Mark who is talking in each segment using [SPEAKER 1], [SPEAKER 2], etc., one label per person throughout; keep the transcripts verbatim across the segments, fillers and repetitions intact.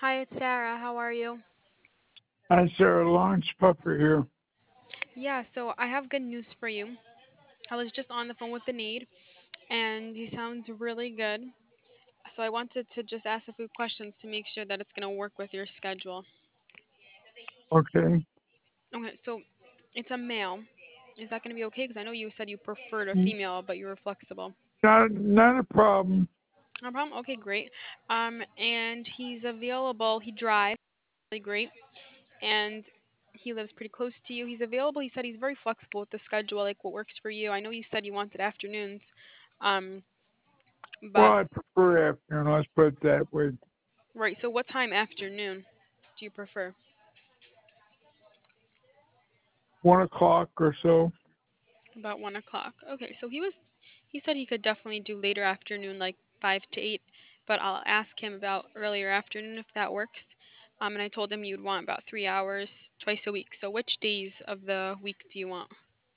[SPEAKER 1] Hi, it's Sarah. How are you?
[SPEAKER 2] Hi, Sarah. Lawrence Puffer here.
[SPEAKER 1] Yeah, so I have good news for you. I was just on the phone with the need, and he sounds really good. So I wanted to just ask a few questions to make sure that it's going to work with your schedule.
[SPEAKER 2] Okay.
[SPEAKER 1] Okay, so it's a male. Is that going to be okay? Because I know you said you preferred a female, but you were flexible.
[SPEAKER 2] Not, not a problem.
[SPEAKER 1] No problem. Okay, great. Um, and he's available. He drives really great, and he lives pretty close to you. He's available. He said he's very flexible with the schedule, like what works for you. I know you said you wanted afternoons, um,
[SPEAKER 2] Well,
[SPEAKER 1] but
[SPEAKER 2] I prefer afternoon. Let's put it that way.
[SPEAKER 1] right. So what time afternoon do you prefer?
[SPEAKER 2] One o'clock or so.
[SPEAKER 1] About one o'clock. Okay. So he was. He said he could definitely do later afternoon, like five to eight. But I'll ask him about earlier afternoon if that works. Um, and I told him you'd want about three hours twice a week. So which days of the week do you want?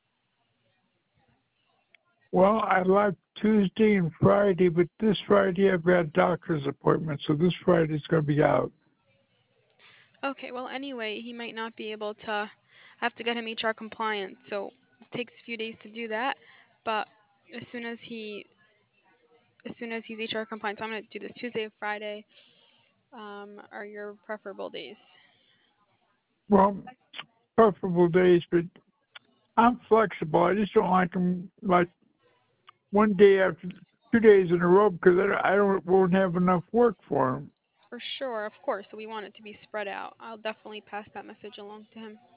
[SPEAKER 2] Well, I like Tuesday and Friday, but this Friday I've got a doctor's appointment, so this Friday's going to be out.
[SPEAKER 1] Okay, well, anyway, he might not be able to have to get him H R compliant, so it takes a few days to do that. But as soon as he, as soon as he's H R compliant, so I'm gonna do this Tuesday and Friday. Um, are your preferable days?
[SPEAKER 2] Well, preferable days, but I'm flexible. I just don't like them like one day after two days in a row because I, I don't won't have enough work for them.
[SPEAKER 1] For sure, of course. So we want it to be spread out. I'll definitely pass that message along to him.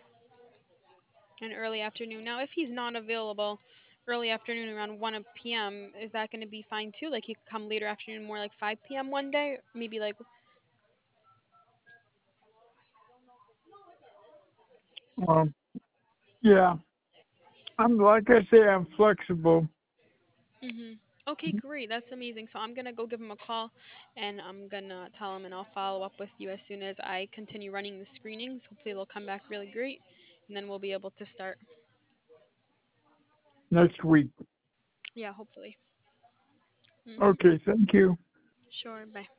[SPEAKER 1] An early afternoon. Now, if he's not available, early afternoon around one p m, is that going to be fine too? Like he could come later afternoon, more like five p m one day, maybe like.
[SPEAKER 2] Um, yeah, I'm like I say, I'm flexible.
[SPEAKER 1] Mhm. Okay, great. That's amazing. So I'm gonna go give him a call, and I'm gonna tell him, and I'll follow up with you as soon as I continue running the screenings. Hopefully, they'll come back really great, and then we'll be able to start.
[SPEAKER 2] Next week.
[SPEAKER 1] Yeah, hopefully. Mhm.
[SPEAKER 2] Okay, thank you.
[SPEAKER 1] Sure. Bye.